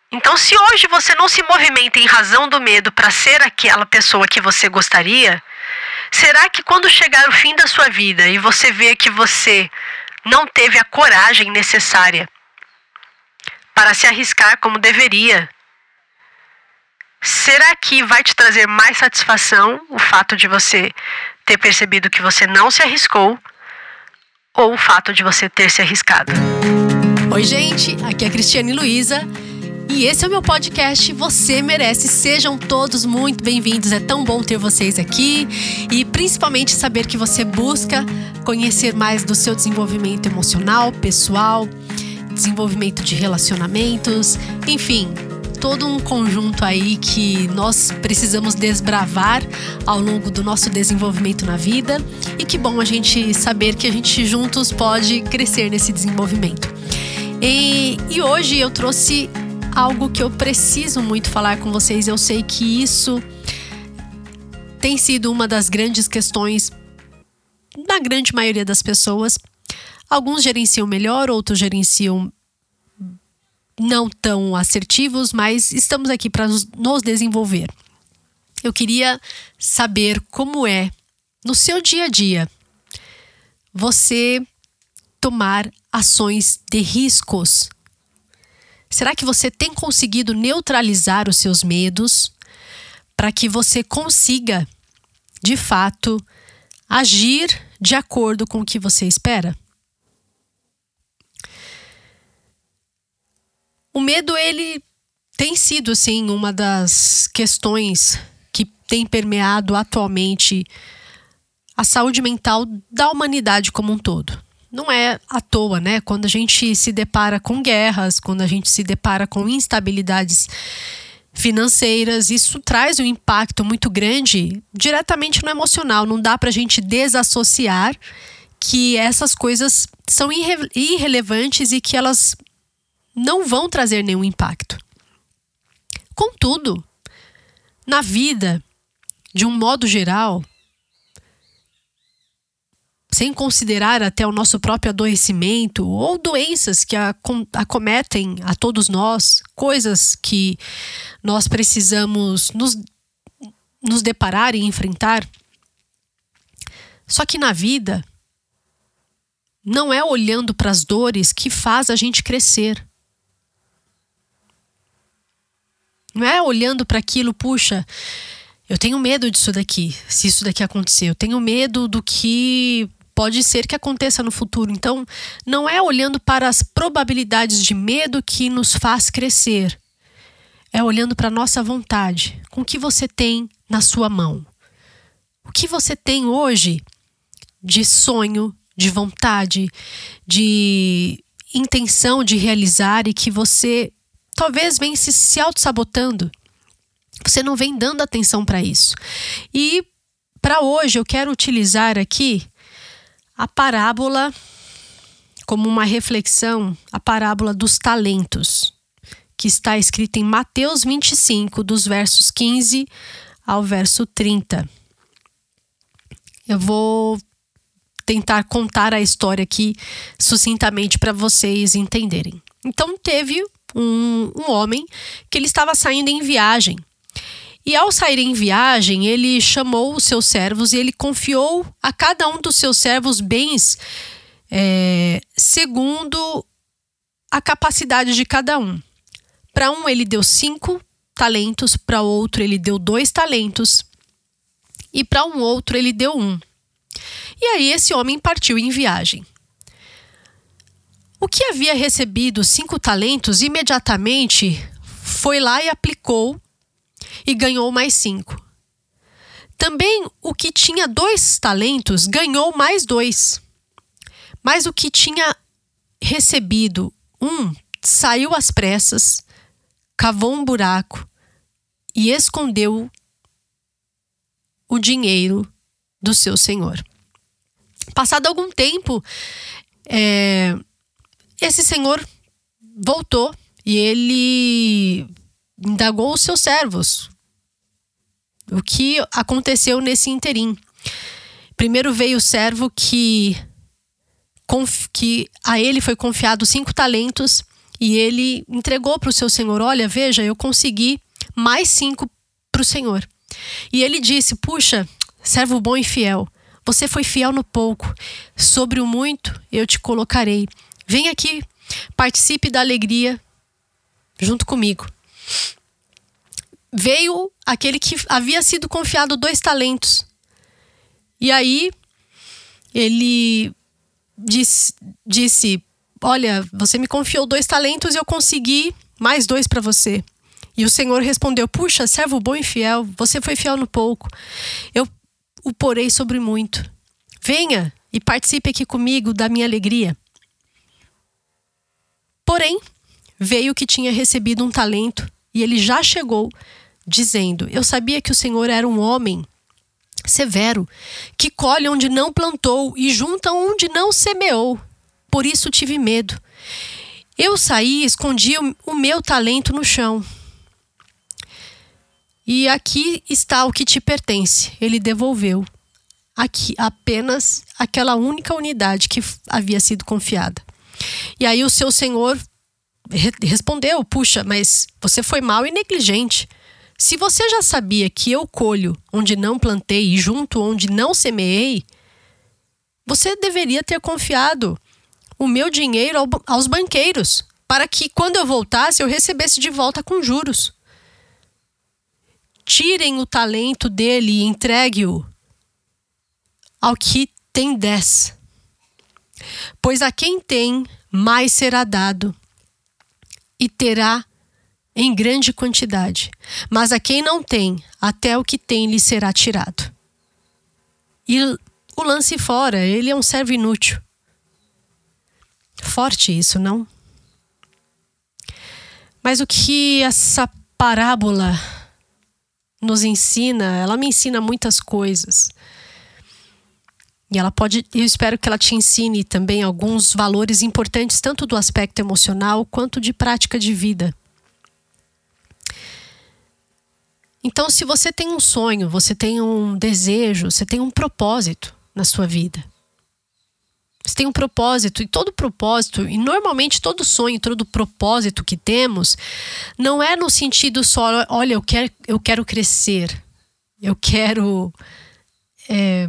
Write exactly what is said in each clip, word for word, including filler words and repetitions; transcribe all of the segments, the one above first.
Então, se hoje você não se movimenta em razão do medo para ser aquela pessoa que você gostaria, será que quando chegar o fim da sua vida e você vê que você não teve a coragem necessária para se arriscar como deveria, será que vai te trazer mais satisfação o fato de você ter percebido que você não se arriscou ou o fato de você ter se arriscado? Oi, gente, aqui é a Cristiane Luiza e esse é o meu podcast Você Merece. Sejam todos muito bem-vindos, é tão bom ter vocês aqui e principalmente saber que você busca conhecer mais do seu desenvolvimento emocional, pessoal, desenvolvimento de relacionamentos, enfim, todo um conjunto aí que nós precisamos desbravar ao longo do nosso desenvolvimento na vida e que bom a gente saber que a gente juntos pode crescer nesse desenvolvimento. E, e hoje eu trouxe algo que eu preciso muito falar com vocês. Eu sei que isso tem sido uma das grandes questões da grande maioria das pessoas. Alguns gerenciam melhor, outros gerenciam não tão assertivos, mas estamos aqui para nos desenvolver. Eu queria saber como é, no seu dia a dia, você tomar ações de riscos. Será que você tem conseguido neutralizar os seus medos para que você consiga, de fato, agir de acordo com o que você espera? O medo, ele tem sido, sim, uma das questões que tem permeado atualmente a saúde mental da humanidade como um todo. Não é à toa, né? Quando a gente se depara com guerras, quando a gente se depara com instabilidades financeiras, isso traz um impacto muito grande diretamente no emocional. Não dá pra gente desassociar que essas coisas são irre- irrelevantes e que elas não vão trazer nenhum impacto. Contudo, na vida, de um modo geral, sem considerar até o nosso próprio adoecimento ou doenças que acometem a todos nós, coisas que nós precisamos nos, nos deparar e enfrentar. Só que na vida, não é olhando para as dores que faz a gente crescer. Não é olhando para aquilo, puxa, eu tenho medo disso daqui, se isso daqui acontecer. Eu tenho medo do que pode ser que aconteça no futuro. Então, não é olhando para as probabilidades de medo que nos faz crescer. É olhando para a nossa vontade. Com o que você tem na sua mão. O que você tem hoje de sonho, de vontade, de intenção de realizar e que você talvez vem se, se auto-sabotando. Você não vem dando atenção para isso. E para hoje eu quero utilizar aqui a parábola como uma reflexão, a parábola dos talentos, que está escrita em Mateus vinte e cinco, dos versos quinze ao verso trinta. Eu vou tentar contar a história aqui sucintamente para vocês entenderem. Então teve um, um homem que ele estava saindo em viagem. E ao sair em viagem, ele chamou os seus servos e ele confiou a cada um dos seus servos bens é, segundo a capacidade de cada um. Para um ele deu cinco talentos, para outro ele deu dois talentos e para um outro ele deu um. E aí esse homem partiu em viagem. O que havia recebido cinco talentos imediatamente foi lá e aplicou e ganhou mais cinco. Também o que tinha dois talentos ganhou mais dois. Mas o que tinha recebido um saiu às pressas, cavou um buraco e escondeu o dinheiro do seu senhor. Passado algum tempo, é, esse senhor voltou e ele indagou os seus servos o que aconteceu nesse interim. Primeiro veio o servo que, que a ele foi confiado cinco talentos E ele entregou para o seu senhor: olha, veja, eu consegui mais cinco para o senhor. E ele disse: puxa, servo bom e fiel, você foi fiel no pouco, sobre o muito eu te colocarei. Vem aqui, participe da alegria junto comigo. Veio aquele que havia sido confiado dois talentos. E aí ele disse, disse: olha, você me confiou dois talentos e eu consegui mais dois para você. E o Senhor respondeu: puxa, servo bom e fiel, você foi fiel no pouco, eu o porei sobre muito. Venha e participe aqui comigo da minha alegria. Porém, veio o que tinha recebido um talento, e ele já chegou dizendo: eu sabia que o Senhor era um homem severo, que colhe onde não plantou e junta onde não semeou. Por isso tive medo. Eu saí e escondi o meu talento no chão. E aqui está o que te pertence. Ele devolveu aqui apenas aquela única unidade que havia sido confiada. E aí o seu senhor re- respondeu: puxa, mas você foi mau e negligente. Se você já sabia que eu colho onde não plantei e junto onde não semeei, você deveria ter confiado o meu dinheiro ao, aos banqueiros, para que quando eu voltasse eu recebesse de volta com juros. Tirem o talento dele e entregue-o ao que tem dez. Pois a quem tem, mais será dado, e terá em grande quantidade. Mas a quem não tem, até o que tem lhe será tirado. E o lance fora, ele é um servo inútil. Forte isso, não? Mas o que essa parábola nos ensina, ela me ensina muitas coisas. E ela pode, eu espero que ela te ensine também alguns valores importantes, tanto do aspecto emocional quanto de prática de vida. Então, se você tem um sonho, você tem um desejo, você tem um propósito na sua vida. Você tem um propósito, e todo propósito, e normalmente todo sonho, todo propósito que temos, não é no sentido só: olha, eu quero, eu quero crescer, eu quero é,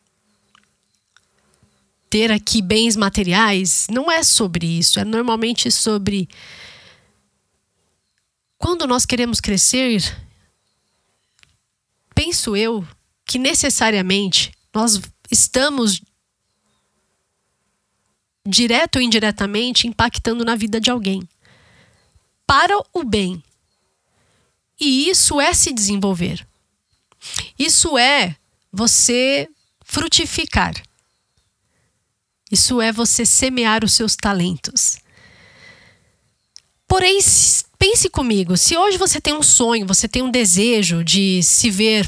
ter aqui bens materiais. Não é sobre isso, é normalmente sobre: quando nós queremos crescer, penso eu que necessariamente nós estamos direto ou indiretamente impactando na vida de alguém, para o bem. E isso é se desenvolver. Isso é você frutificar. Isso é você semear os seus talentos. Porém, pense comigo, se hoje você tem um sonho, você tem um desejo de se ver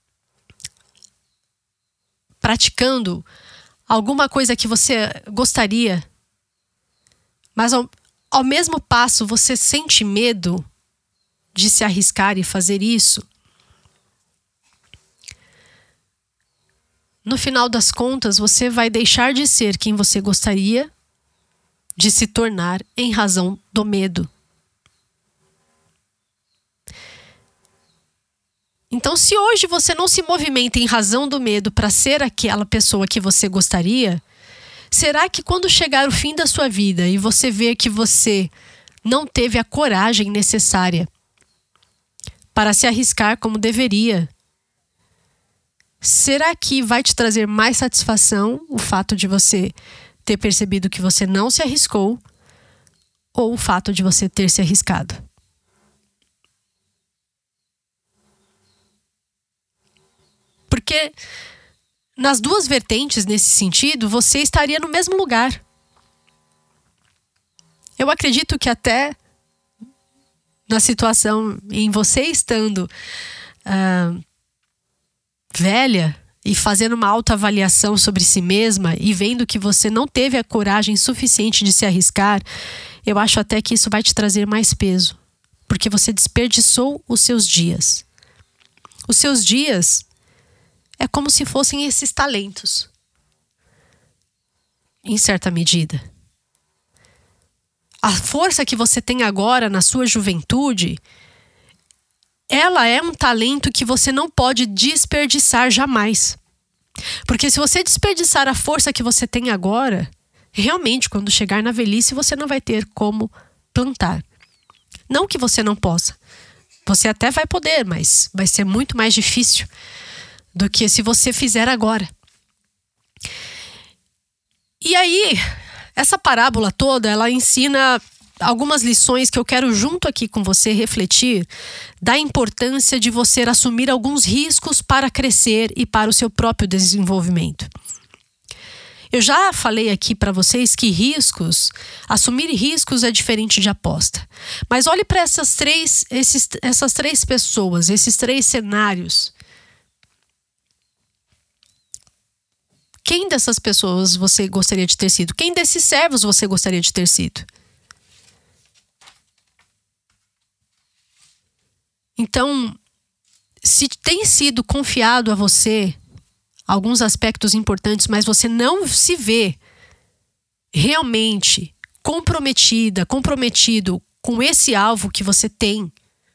praticando alguma coisa que você gostaria, mas ao, ao mesmo passo você sente medo de se arriscar e fazer isso, no final das contas você vai deixar de ser quem você gostaria de se tornar em razão do medo. Então, se hoje você não se movimenta em razão do medo para ser aquela pessoa que você gostaria, será que quando chegar o fim da sua vida e você ver que você não teve a coragem necessária para se arriscar como deveria, será que vai te trazer mais satisfação o fato de você ter percebido que você não se arriscou, ou o fato de você ter se arriscado? Porque nas duas vertentes, nesse sentido, você estaria no mesmo lugar. Eu acredito que até na situação em você estando uh, velha e fazendo uma autoavaliação sobre si mesma e vendo que você não teve a coragem suficiente de se arriscar, eu acho até que isso vai te trazer mais peso, porque você desperdiçou os seus dias. Os seus dias é como se fossem esses talentos, em certa medida. A força que você tem agora na sua juventude, ela é um talento que você não pode desperdiçar jamais. Porque se você desperdiçar a força que você tem agora, realmente, quando chegar na velhice, você não vai ter como plantar. Não que você não possa. Você até vai poder, mas vai ser muito mais difícil do que se você fizer agora. E aí, essa parábola toda, ela ensina algumas lições que eu quero junto aqui com você refletir da importância de você assumir alguns riscos para crescer e para o seu próprio desenvolvimento. Eu já falei aqui para vocês que riscos, assumir riscos é diferente de aposta. Mas olhe para essas três, esses, essas três pessoas, esses três cenários. Quem dessas pessoas você gostaria de ter sido? Quem desses servos você gostaria de ter sido? Então, se tem sido confiado a você alguns aspectos importantes, mas você não se vê realmente comprometida, comprometido com esse alvo que você tem,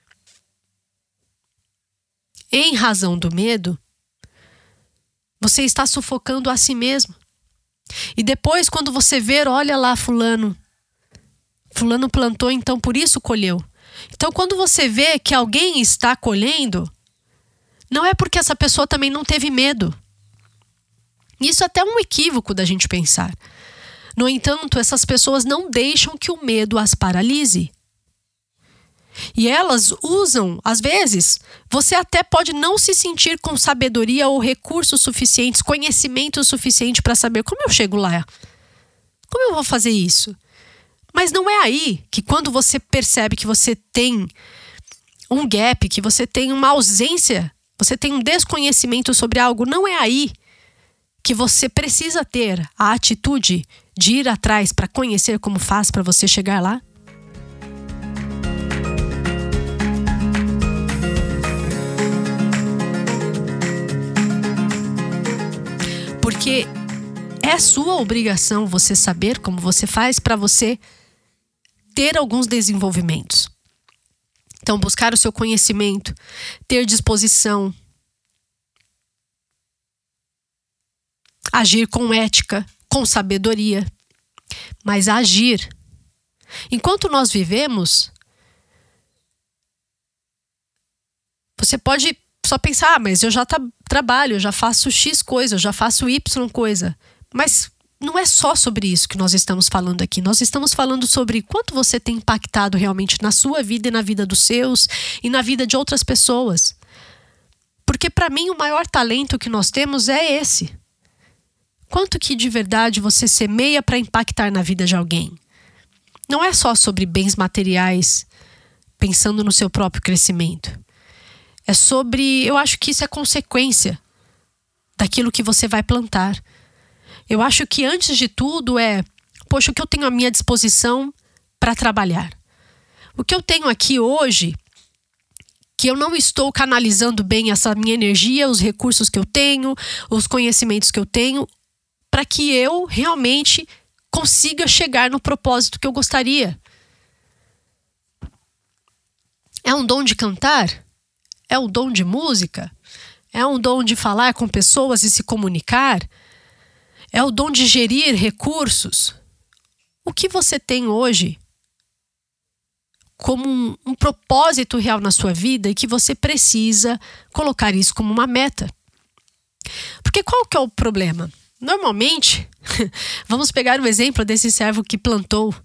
em razão do medo, você está sufocando a si mesmo. E depois, quando você ver, olha lá, fulano, fulano plantou, então por isso colheu. Então, quando você vê que alguém está colhendo, não é porque essa pessoa também não teve medo. Isso é até um equívoco da gente pensar. No entanto, essas pessoas não deixam que o medo as paralise. E elas usam, às vezes, você até pode não se sentir com sabedoria ou recursos suficientes, conhecimento suficiente para saber como eu chego lá. Como eu vou fazer isso? Mas não é aí que quando você percebe que você tem um gap, que você tem uma ausência, você tem um desconhecimento sobre algo, não é aí que você precisa ter a atitude de ir atrás para conhecer como faz para você chegar lá? Porque é sua obrigação você saber como você faz para você ter alguns desenvolvimentos. Então, buscar o seu conhecimento, ter disposição, agir com ética, com sabedoria, mas agir. Enquanto nós vivemos, você pode só pensar, ah, mas eu já tra- trabalho, eu já faço X coisa, eu já faço Y coisa. Mas não é só sobre isso que nós estamos falando aqui. Nós estamos falando sobre quanto você tem impactado realmente na sua vida e na vida dos seus e na vida de outras pessoas. Porque para mim o maior talento que nós temos é esse. Quanto que de verdade você semeia para impactar na vida de alguém? Não é só sobre bens materiais, pensando no seu próprio crescimento. É sobre, eu acho que isso é consequência daquilo que você vai plantar. Eu acho que antes de tudo é, poxa, o que eu tenho à minha disposição para trabalhar? O que eu tenho aqui hoje, que eu não estou canalizando bem essa minha energia, os recursos que eu tenho, os conhecimentos que eu tenho, para que eu realmente consiga chegar no propósito que eu gostaria. É um dom de cantar? É um dom de música? É um dom de falar com pessoas e se comunicar? É o dom de gerir recursos? O que você tem hoje como um, um propósito real na sua vida e que você precisa colocar isso como uma meta? Porque qual que é o problema? Normalmente, vamos pegar o exemplo desse servo que plantou.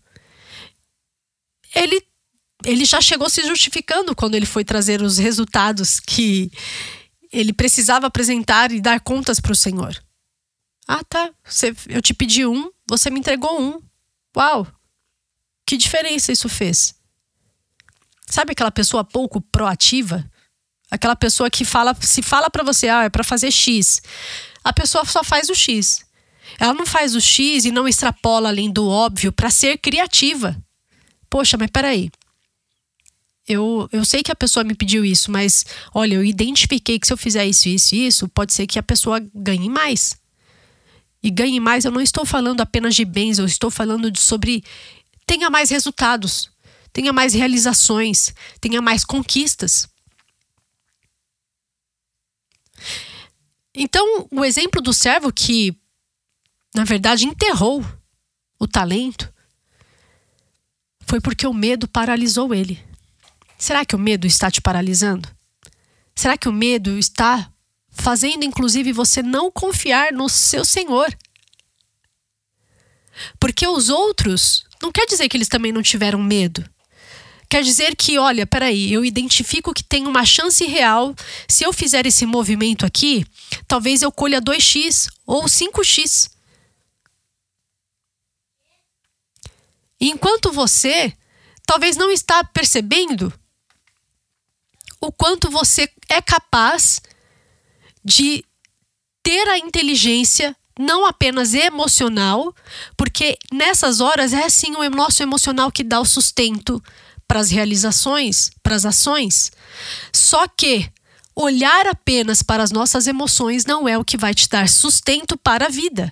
Ele, ele já chegou se justificando quando ele foi trazer os resultados que ele precisava apresentar e dar contas para o Senhor. Ah, tá. Você, eu te pedi um, você me entregou um. Uau! Que diferença isso fez? Sabe aquela pessoa pouco proativa? Aquela pessoa que fala, se fala para você, ah, é para fazer X. A pessoa só faz o X. Ela não faz o X e não extrapola além do óbvio para ser criativa. Poxa, mas peraí. Eu, eu sei que a pessoa me pediu isso, mas olha, eu identifiquei que se eu fizer isso, isso e isso, pode ser que a pessoa ganhe mais. E ganhe mais, eu não estou falando apenas de bens, eu estou falando de, sobre tenha mais resultados, tenha mais realizações, tenha mais conquistas. Então, o exemplo do servo que, na verdade, enterrou o talento foi porque o medo paralisou ele. Será que o medo está te paralisando? Será que o medo está fazendo, inclusive, você não confiar no seu Senhor? Porque os outros, não quer dizer que eles também não tiveram medo. Quer dizer que, olha, peraí, eu identifico que tem uma chance real. Se eu fizer esse movimento aqui, talvez eu colha dois x ou cinco x. Enquanto você talvez não está percebendo o quanto você é capaz de ter a inteligência não apenas emocional, porque nessas horas é sim o nosso emocional que dá o sustento para as realizações, para as ações. Só que olhar apenas para as nossas emoções não é o que vai te dar sustento para a vida.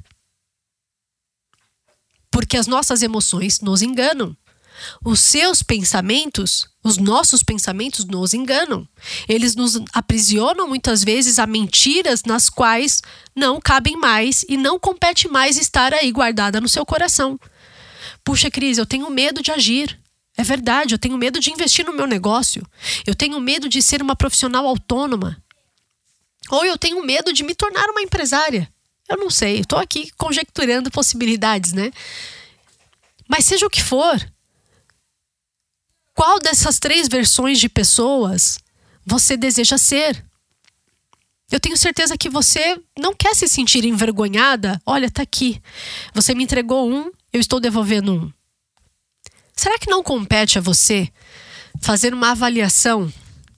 Porque as nossas emoções nos enganam. Os seus pensamentos, os nossos pensamentos nos enganam. Eles nos aprisionam muitas vezes a mentiras nas quais não cabem mais e não compete mais estar aí guardada no seu coração. Puxa, Cris, eu tenho medo de agir. É verdade, eu tenho medo de investir no meu negócio. Eu tenho medo de ser uma profissional autônoma. Ou eu tenho medo de me tornar uma empresária. Eu não sei, estou aqui conjecturando possibilidades, né? Mas seja o que for, qual dessas três versões de pessoas você deseja ser? Eu tenho certeza que você não quer se sentir envergonhada. Olha, tá aqui. Você me entregou um, eu estou devolvendo um. Será que não compete a você fazer uma avaliação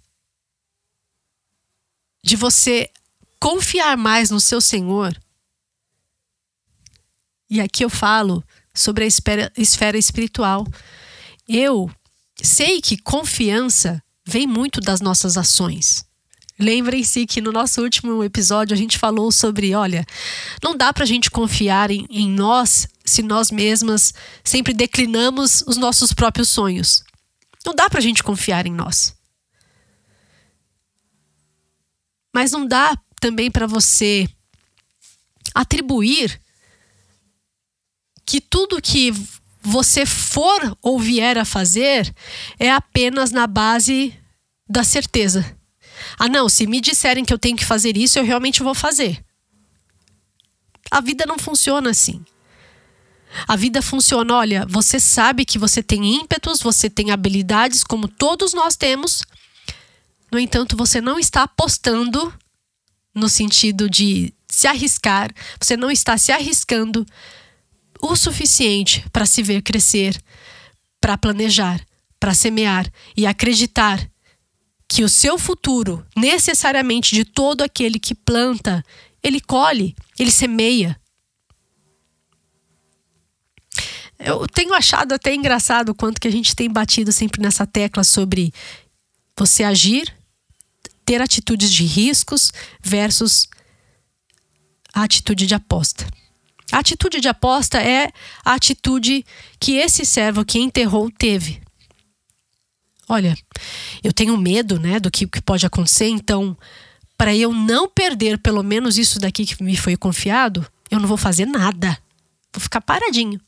de você confiar mais no seu Senhor? E aqui eu falo sobre a esfera, esfera espiritual. Eu sei que confiança vem muito das nossas ações. Lembrem-se que no nosso último episódio a gente falou sobre, olha, não dá pra gente confiar em, em nós se nós mesmas sempre declinamos os nossos próprios sonhos. Não dá pra gente confiar em nós. Mas não dá também para você atribuir que tudo que você for ou vier a fazer é apenas na base da certeza. Ah, não, se me disserem que eu tenho que fazer isso, eu realmente vou fazer. A vida não funciona assim. A vida funciona, olha, você sabe que você tem ímpetos, você tem habilidades, como todos nós temos. No entanto, você não está apostando no sentido de se arriscar. Você não está se arriscando o suficiente para se ver crescer, para planejar, para semear e acreditar que o seu futuro, necessariamente de todo aquele que planta, ele colhe, ele semeia. Eu tenho achado até engraçado o quanto que a gente tem batido sempre nessa tecla sobre você agir, ter atitudes de riscos versus a atitude de aposta. A atitude de aposta é a atitude que esse servo que enterrou teve. Olha, eu tenho medo, né, do que, que pode acontecer, então, para eu não perder pelo menos isso daqui que me foi confiado, eu não vou fazer nada. Vou ficar paradinho.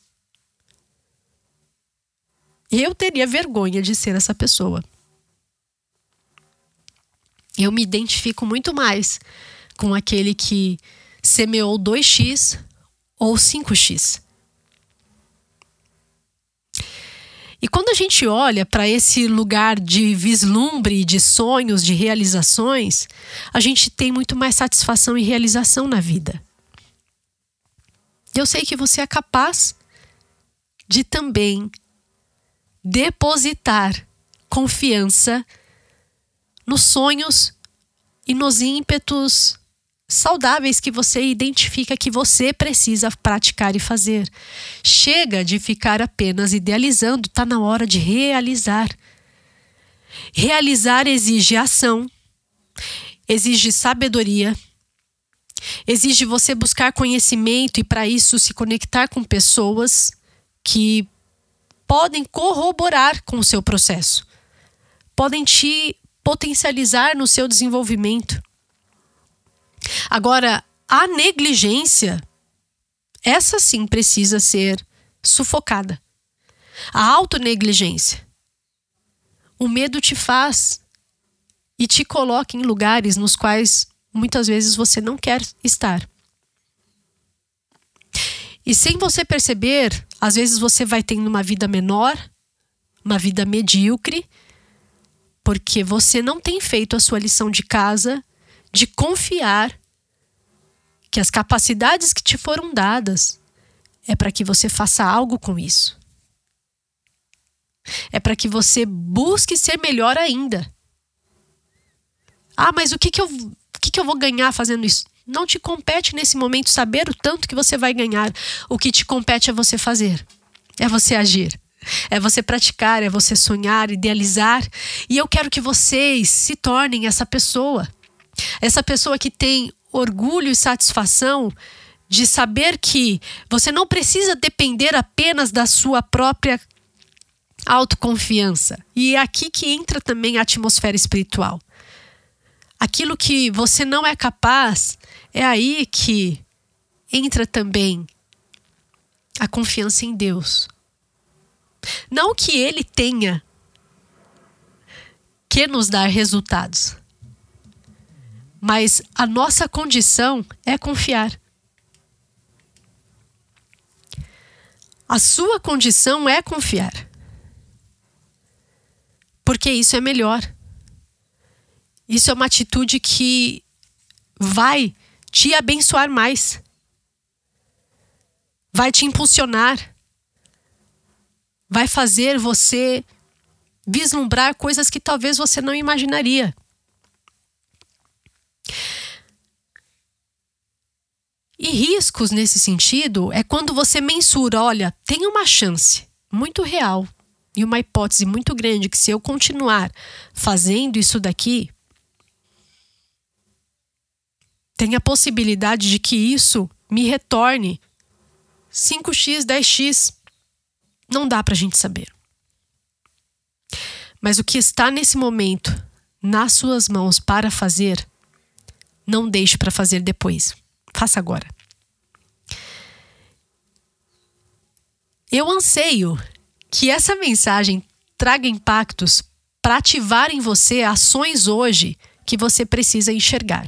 Eu teria vergonha de ser essa pessoa. Eu me identifico muito mais com aquele que semeou dois x ou cinco x. E quando a gente olha para esse lugar de vislumbre, de sonhos, de realizações, a gente tem muito mais satisfação e realização na vida. Eu sei que você é capaz de também depositar confiança nos sonhos e nos ímpetos saudáveis que você identifica que você precisa praticar e fazer. Chega de ficar apenas idealizando, está na hora de realizar. Realizar exige ação, exige sabedoria, exige você buscar conhecimento e para isso se conectar com pessoas que podem corroborar com o seu processo, podem te potencializar no seu desenvolvimento. Agora, a negligência, essa sim precisa ser sufocada. A autonegligência. O medo te faz e te coloca em lugares nos quais muitas vezes você não quer estar. E sem você perceber, às vezes você vai tendo uma vida menor, uma vida medíocre, porque você não tem feito a sua lição de casa de confiar que as capacidades que te foram dadas é para que você faça algo com isso. É para que você busque ser melhor ainda. Ah, mas o que que eu, o que que eu vou ganhar fazendo isso? Não te compete nesse momento saber o tanto que você vai ganhar. O que te compete é você fazer. É você agir. É você praticar, é você sonhar, idealizar. E eu quero que vocês se tornem essa pessoa. Essa pessoa que tem orgulho e satisfação de saber que você não precisa depender apenas da sua própria autoconfiança. E é aqui que entra também a atmosfera espiritual. Aquilo que você não é capaz, é aí que entra também a confiança em Deus. Não que Ele tenha que nos dar resultados, mas a nossa condição é confiar. A sua condição é confiar. Porque isso é melhor. Isso é uma atitude que vai te abençoar mais. Vai te impulsionar. Vai fazer você vislumbrar coisas que talvez você não imaginaria. E riscos nesse sentido é quando você mensura, olha, tem uma chance muito real e uma hipótese muito grande que se eu continuar fazendo isso daqui, tem a possibilidade de que isso me retorne cinco x, dez x. Não dá pra gente saber. Mas o que está nesse momento nas suas mãos para fazer, não deixe para fazer depois. Faça agora. Eu anseio que essa mensagem traga impactos para ativar em você ações hoje que você precisa enxergar.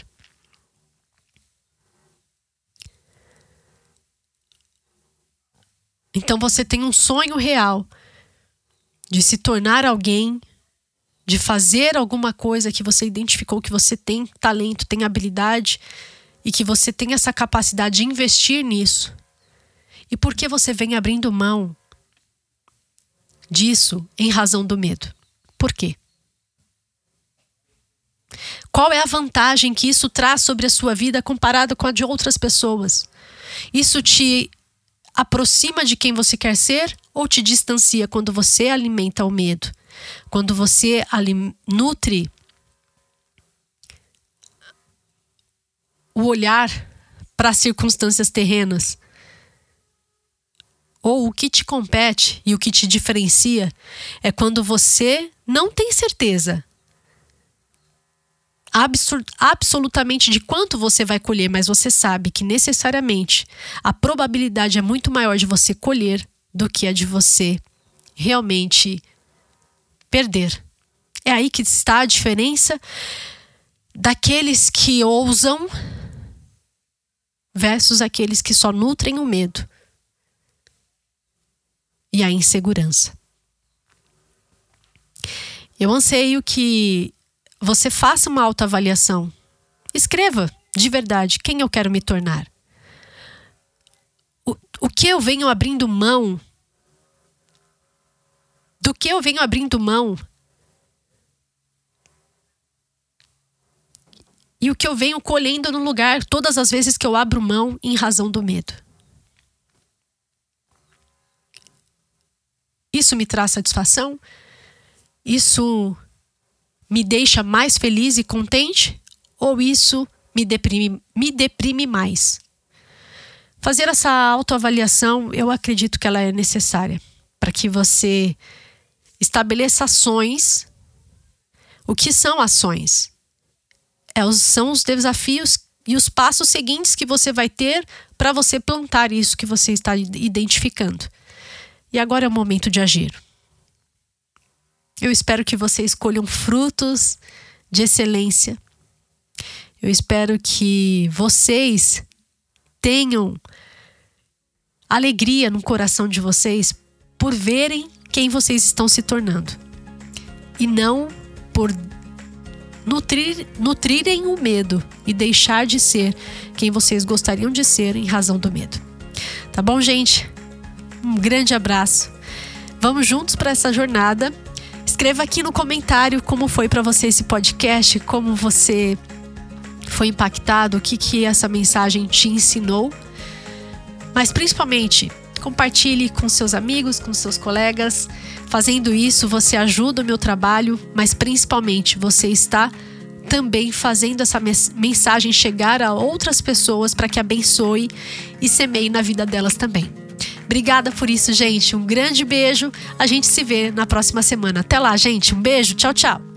Então você tem um sonho real de se tornar alguém, de fazer alguma coisa que você identificou que você tem talento, tem habilidade e que você tem essa capacidade de investir nisso. E por que você vem abrindo mão disso em razão do medo? Por quê? Qual é a vantagem que isso traz sobre a sua vida comparado com a de outras pessoas? Isso te aproxima de quem você quer ser ou te distancia quando você alimenta o medo? Quando você nutre o olhar para as circunstâncias terrenas? Ou o que te compete e o que te diferencia é quando você não tem certeza Absur- absolutamente de quanto você vai colher, mas você sabe que necessariamente a probabilidade é muito maior de você colher do que a de você realmente perder. É aí que está a diferença daqueles que ousam versus aqueles que só nutrem o medo e a insegurança. Eu anseio que você faça uma autoavaliação. Escreva de verdade quem eu quero me tornar. O, o que eu venho abrindo mão? Do que eu venho abrindo mão? E o que eu venho colhendo no lugar todas as vezes que eu abro mão em razão do medo. Isso me traz satisfação? Isso me deixa mais feliz e contente? Ou isso me deprime, me deprime mais? Fazer essa autoavaliação, eu acredito que ela é necessária. para que você estabeleça ações. O que são ações? É, são os desafios e os passos seguintes que você vai ter para você plantar isso que você está identificando. E agora é o momento de agir. Eu espero que você escolham frutos de excelência. Eu espero que vocês tenham alegria no coração de vocês por verem quem vocês estão se tornando. E não por nutrir, nutrirem o medo e deixar de ser quem vocês gostariam de ser em razão do medo. Tá bom, gente? Um grande abraço. Vamos juntos para essa jornada. Escreva aqui no comentário como foi para você esse podcast, como você foi impactado, o que, que essa mensagem te ensinou. Mas principalmente, compartilhe com seus amigos, com seus colegas. Fazendo isso, você ajuda o meu trabalho, mas principalmente você está também fazendo essa mensagem chegar a outras pessoas para que abençoe e semeie na vida delas também. Obrigada por isso, gente. Um grande beijo. A gente se vê na próxima semana. Até lá, gente. Um beijo. Tchau, tchau.